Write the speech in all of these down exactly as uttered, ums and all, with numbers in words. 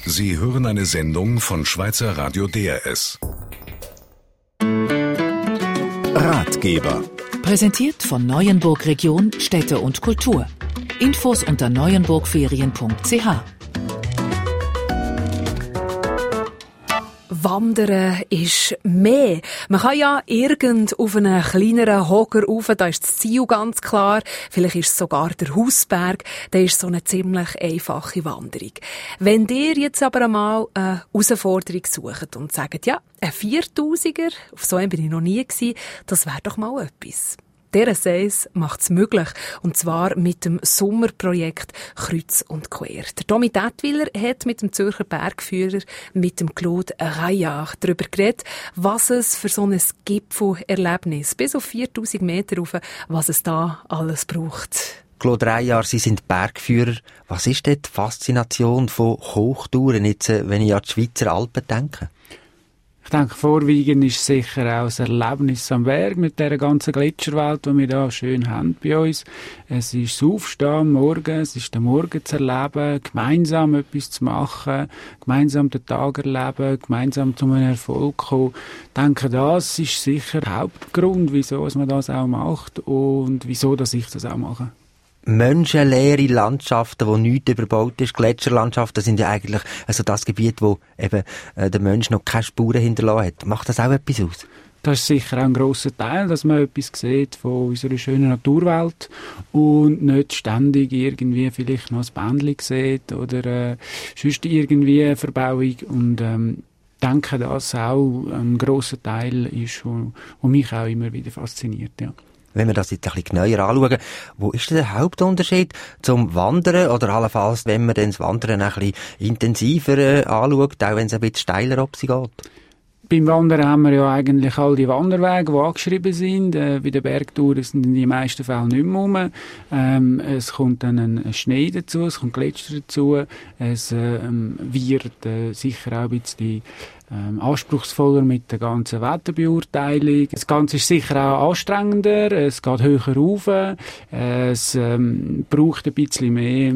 Sie hören eine Sendung von Schweizer Radio D R S. Ratgeber. Präsentiert von Neuenburg Region Städte und Kultur. Infos unter neuenburgferien punkt c h. Wandern ist mehr. Man kann ja irgend auf einen kleineren Hocker rauf, da ist das Ziel ganz klar. Vielleicht ist es sogar der Hausberg, da ist so eine ziemlich einfache Wanderung. Wenn ihr jetzt aber einmal eine Herausforderung sucht und sagt, ja, ein Viertausiger, auf so einem bin ich noch nie gewesen, das wäre doch mal etwas. Der Seis macht es möglich, und zwar mit dem Sommerprojekt Kreuz und Quer. Der Domi Detwiler hat mit dem Zürcher Bergführer, mit dem Claude Reillard, darüber geredet, was es für so ein Gipfelerlebnis bis auf viertausend Meter rauf, was es da alles braucht. Claude Reillard, Sie sind Bergführer. Was ist denn die Faszination von Hochtouren, jetzt, wenn ich an die Schweizer Alpen denke? Ich denke, vorwiegend ist sicher auch das Erlebnis am Berg mit dieser ganzen Gletscherwelt, die wir hier schön haben bei uns. Es ist das Aufstehen am Morgen, es ist der Morgen zu erleben, gemeinsam etwas zu machen, gemeinsam den Tag erleben, gemeinsam zu einem Erfolg kommen. Ich denke, das ist sicher der Hauptgrund, wieso man das auch macht und wieso dass ich das auch mache. Menschenleere Landschaften, wo nichts überbaut ist, Gletscherlandschaften sind ja eigentlich also das Gebiet, wo eben äh, der Mensch noch keine Spuren hinterlassen hat. Macht das auch etwas aus? Das ist sicher auch ein grosser Teil, dass man etwas sieht von unserer schönen Naturwelt und nicht ständig irgendwie vielleicht noch ein Bändchen sieht oder äh, sonst irgendwie eine Verbauung. Und ähm, ich denke, dass auch ein grosser Teil ist, der mich auch immer wieder fasziniert, ja. Wenn wir das jetzt ein bisschen genauer anschauen, wo ist denn der Hauptunterschied zum Wandern oder allenfalls, wenn man dann das Wandern ein bisschen intensiver äh, anschaut, auch wenn es ein bisschen steiler ab sie geht? Beim Wandern haben wir ja eigentlich all die Wanderwege, die angeschrieben sind. Äh, bei den Bergtouren sind in den meisten Fällen nicht mehr rum. Ähm, es kommt dann ein Schnee dazu, es kommt Gletscher dazu. Es äh, wird äh, sicher auch ein bisschen ähm, anspruchsvoller mit der ganzen Wetterbeurteilung. Das Ganze ist sicher auch anstrengender, es geht höher rauf, es ähm, braucht ein bisschen mehr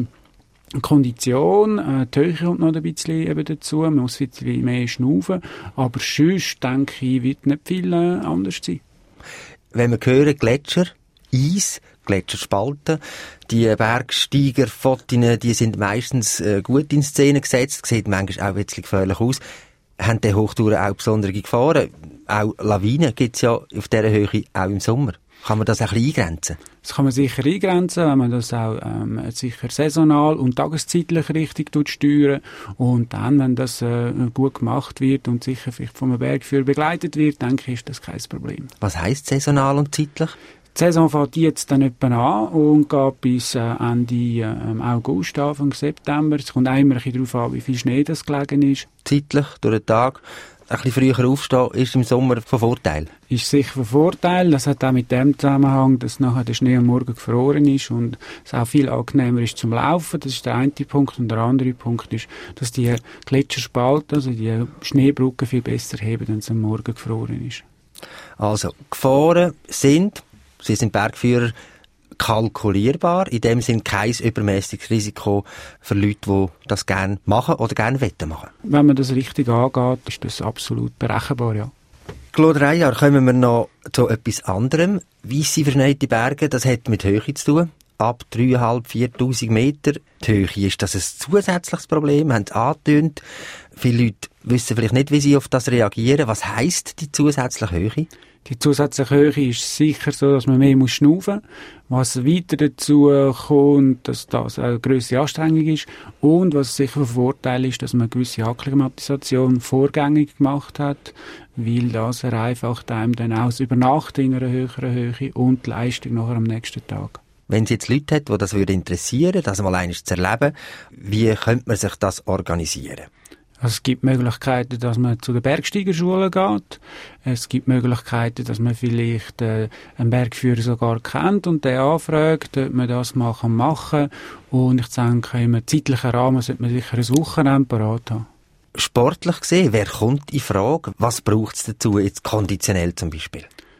Kondition, äh, die Höhe kommt noch ein bisschen eben dazu, man muss ein bisschen mehr schnaufen, aber sonst, denke ich, wird nicht viel äh, anders sein. Wenn wir hören, Gletscher, Eis, Gletscherspalten, die Bergsteiger-Fotos, die sind meistens äh, gut in Szene gesetzt, sieht manchmal auch ein bisschen gefährlich aus. Haben die Hochtouren auch besondere Gefahren? Auch Lawinen gibt es ja auf dieser Höhe auch im Sommer. Kann man das ein bisschen eingrenzen? Das kann man sicher eingrenzen, wenn man das auch ähm, sicher saisonal und tageszeitlich richtig steuern. Und dann, wenn das äh, gut gemacht wird und sicher vielleicht von einem Bergführer begleitet wird, denke ich, ist das kein Problem. Was heisst saisonal und zeitlich? Die Saison fängt jetzt dann etwa an und geht bis äh, Ende äh, August, Anfang September. Es kommt auch immer ein bisschen darauf an, wie viel Schnee das gelegen ist. Zeitlich, durch den Tag, ein bisschen früher aufstehen, ist im Sommer von Vorteil? Ist sicher von Vorteil. Das hat auch mit dem Zusammenhang, dass nachher der Schnee am Morgen gefroren ist und es auch viel angenehmer ist zum Laufen. Das ist der eine Punkt. Und der andere Punkt ist, dass die Gletscherspalten, also die Schneebrücken, viel besser heben, wenn es am Morgen gefroren ist. Also, Gefahren sind, Sie sind Bergführer, kalkulierbar, in dem Sinn kein übermäßiges Risiko für Leute, die das gerne machen oder gerne wetten machen. Wenn man das richtig angeht, ist das absolut berechenbar, ja. Claude Reillard, kommen wir noch zu etwas anderem. Weisse verschneite Berge, das hat mit Höhe zu tun. Ab dreitausend, viertausend Meter. Die Höhe, ist das ein zusätzliches Problem? Haben Sie angetönt. Viele Leute wissen vielleicht nicht, wie sie auf das reagieren. Was heisst die zusätzliche Höhe? Die zusätzliche Höhe ist sicher so, dass man mehr muss schnaufen muss. Was weiter dazu kommt, dass das eine grössere Anstrengung ist. Und was sicher ein Vorteil ist, dass man eine gewisse Akklimatisation vorgängig gemacht hat, weil das vereinfacht einem dann auch das Übernachten in einer höheren Höhe und die Leistung nachher am nächsten Tag. Wenn es jetzt Leute hat, die das interessieren würde, das mal einmal zu erleben, wie könnte man sich das organisieren? Also es gibt Möglichkeiten, dass man zu der Bergsteigerschule geht. Es gibt Möglichkeiten, dass man vielleicht äh, einen Bergführer sogar kennt und den anfragt, ob man das mal machen kann. Und ich denke, im zeitlichen Rahmen sollte man sicher ein Wochenende parat haben. Sportlich gesehen, wer kommt in Frage? Was braucht es dazu, jetzt konditionell zum Beispiel?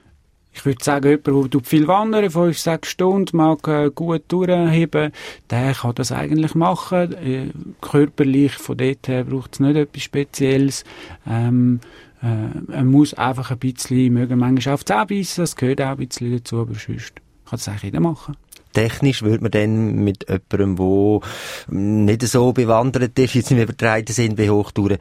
Ich würde sagen, jemand, der viel wandern, fünf, sechs Stunden, mag äh, gut durchheben, der kann das eigentlich machen. Äh, körperlich, von dort her braucht es nicht etwas Spezielles. Ähm, äh, er muss einfach ein bisschen, mögen manchmal auf die Zähne beißen, das gehört auch ein bisschen dazu, aber sonst kann das eigentlich jeder machen. Technisch würde man dann mit jemandem, der nicht so bewandert ist, jetzt nicht übertreiben sind bei Hochtouren,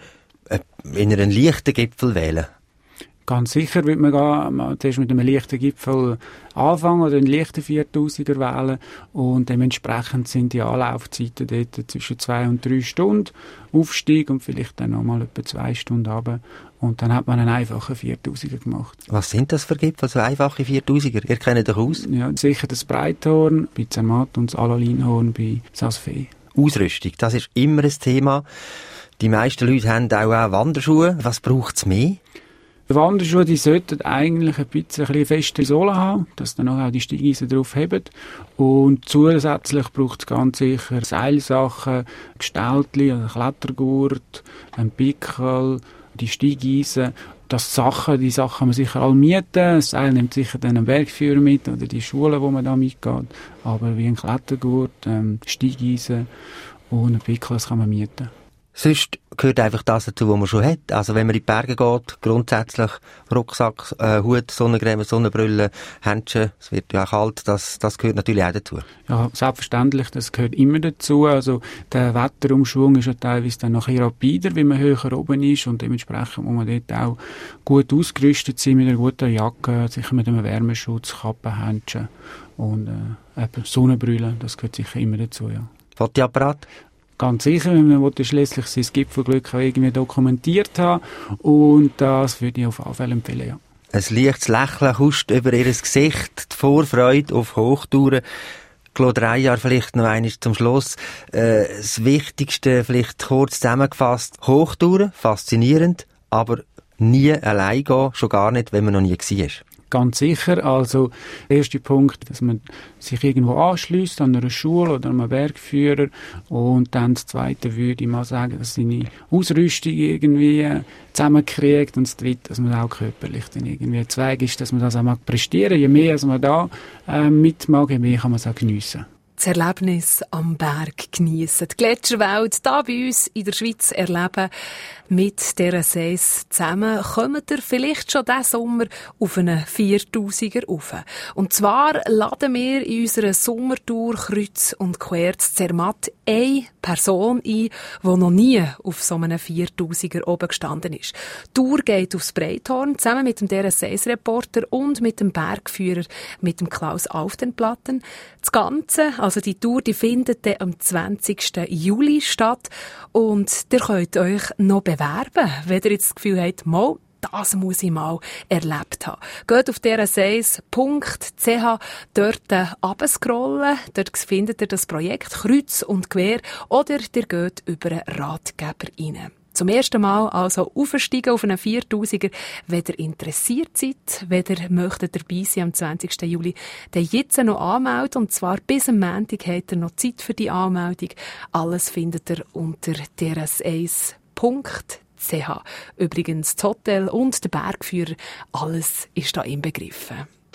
in einen leichten Gipfel wählen? Ganz sicher würde man gehen, zuerst mit einem leichten Gipfel anfangen oder einen leichten viertausiger wählen und dementsprechend sind die Anlaufzeiten dort zwischen zwei und drei Stunden Aufstieg und vielleicht dann nochmal etwa zwei Stunden runter und dann hat man einen einfachen viertausiger gemacht. Was sind das für Gipfel, so einfache viertausiger? Ihr kennt doch aus? Ja, sicher das Breithorn bei Zermatt und das Alalinhorn bei Saas-Fee. Ausrüstung, das ist immer ein Thema. Die meisten Leute haben auch, auch Wanderschuhe. Was braucht es mehr? Die Wanderschuhe, die sollten eigentlich ein bisschen eine feste Sohle haben, dass dann auch die Steigeisen drauf haben. Und zusätzlich braucht es ganz sicher Seilsachen, Gestaltli, also Klettergurt, ein Pickel, die Steigeisen. Das Sachen, die Sachen kann man sicher alle mieten. Das Seil nimmt sicher dann einen Bergführer mit oder die Schule, wo man da mitgeht. Aber wie ein Klettergurt, ähm, Steigeisen und ein Pickel, das kann man mieten. Sonst gehört einfach das dazu, was man schon hat. Also wenn man in die Berge geht, grundsätzlich Rucksack, äh, Hut, Sonnencreme, Sonnenbrille, Handschuhe, es wird ja kalt, das, das gehört natürlich auch dazu. Ja, selbstverständlich, das gehört immer dazu. Also der Wetterumschwung ist ja teilweise dann nachher rapider, wie man höher oben ist und dementsprechend muss man dort auch gut ausgerüstet sein mit einer guten Jacke, sicher mit einem Wärmeschutz, Kappe, Handschuhe und äh, eben Sonnenbrille, das gehört sicher immer dazu, ja. Fotoapparat? Ganz sicher, man wollte schließlich sein Gipfelglück auch irgendwie dokumentiert haben und das würde ich auf alle Fälle empfehlen, ja. Ein leichtes Lächeln huscht über ihr Gesicht, die Vorfreude auf Hochtouren. Claude Reijard, vielleicht noch einmal zum Schluss. Äh, das Wichtigste, vielleicht kurz zusammengefasst, Hochtouren, faszinierend, aber nie allein gehen, schon gar nicht, wenn man noch nie war. Ganz sicher. Also, der erste Punkt, dass man sich irgendwo anschliesst, an einer Schule oder einem Bergführer. Und dann das zweite würde ich mal sagen, dass seine Ausrüstung irgendwie zusammenkriegt. Und das dritte, dass man auch körperlich dann irgendwie Zweig ist, dass man das auch mag prestieren. Je mehr als man da äh, mitmacht, je mehr kann man es auch geniessen. Das Erlebnis am Berg geniessen. Die Gletscherwelt hier bei uns in der Schweiz erleben. Mit dieser Seis zusammen kommt ihr vielleicht schon diesen Sommer auf einen viertausiger rauf. Und zwar laden wir in unserer Sommertour kreuz und quer zu Zermatt eine Person ein, die noch nie auf so einem viertausiger oben gestanden ist. Die Tour geht aufs Breithorn zusammen mit dem D R S eins-Reporter und mit dem Bergführer, mit dem Klaus Aufdenplatten. Das Ganze, also die Tour, die findet dann am zwanzigsten Juli statt und ihr könnt euch noch bewerben, wenn ihr jetzt das Gefühl habt, mal, das muss ich mal erlebt haben. Geht auf d r s eins punkt c h, dort runterscrollen, dort findet ihr das Projekt Kreuz und Quer oder ihr geht über einen Ratgeber rein. Zum ersten Mal also aufsteigen auf einen viertausiger, wenn ihr interessiert seid, wenn ihr möchtet dabei sein am zwanzigsten Juli, dann jetzt noch anmelden und zwar bis am Montag habt ihr noch Zeit für die Anmeldung. Alles findet ihr unter d r s eins punkt c h. Übrigens das Hotel und der Bergführer, alles ist da inbegriffen.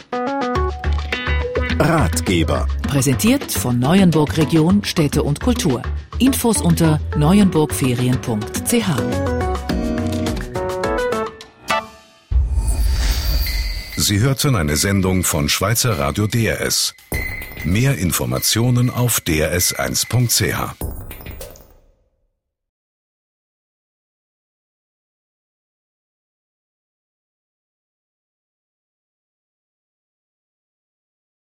Ratgeber. Präsentiert von Neuenburg Region Städte und Kultur. Infos unter neuenburgferien punkt c h. Sie hörten eine Sendung von Schweizer Radio D R S. Mehr Informationen auf d r s eins punkt c h.